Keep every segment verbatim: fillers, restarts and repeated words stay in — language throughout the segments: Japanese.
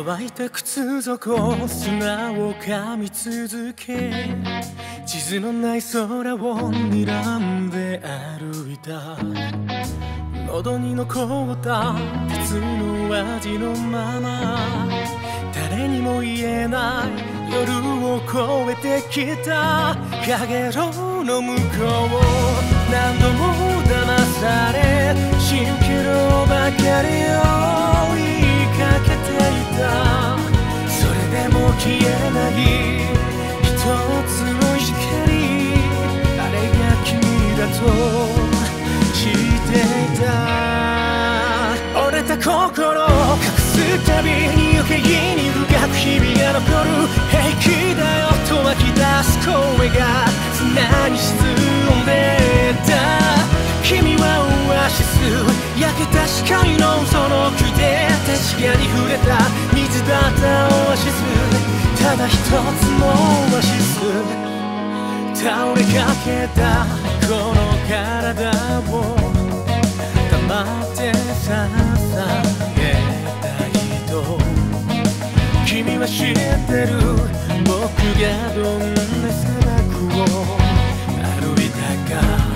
乾いた靴底砂を噛み続け地図のない空を睨んで歩いた喉に残った鉄の味のまま誰にも言えない夜を越えてきたかげろの向こう何度も騙され蜃気楼ばかりを追いかけていたそれでも消えない一つの光あれが君だと知っていた折れた心隠すたびに余計に深くひびが残る平気だよと湧き出す声が砂に沈んでた君はオアシス焼けた視界のその木で確かに触れた水だったオアシスただ一つのオアシス倒れかけたこの体を黙って支えたいと君は知ってる僕がどんな砂漠を歩いたか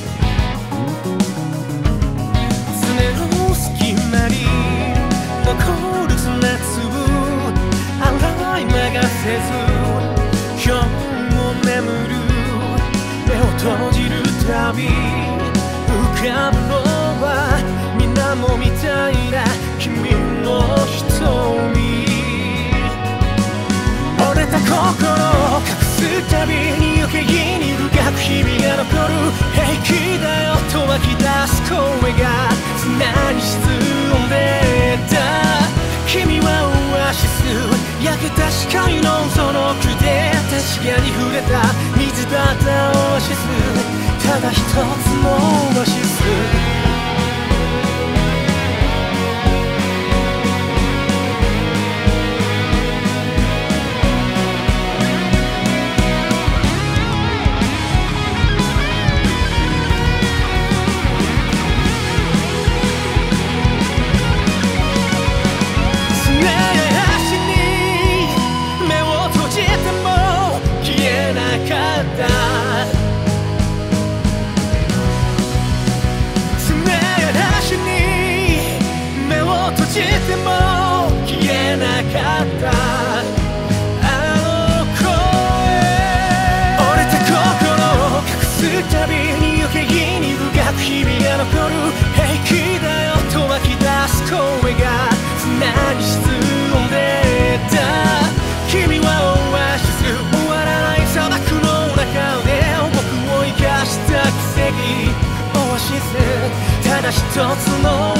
爪の隙間に残る砂粒洗い流せず今日も眠る目を閉じるたび浮かぶのは水面みたいな君の瞳折れた心を隠すたびに余計に深くひびが残る平気だよと湧き出す声が砂に沈んでた君はオアシス焼けた視界のその木で確かに触れた水だったオアシスただ一つのオアシスしても消えなかったあの声折れた心を隠すたびに余計に深くひびが残る平気だよと湧き出す声が砂に沈んでた君はオアシス終わらない砂漠の中で僕を生かした奇跡オアシスただ一つの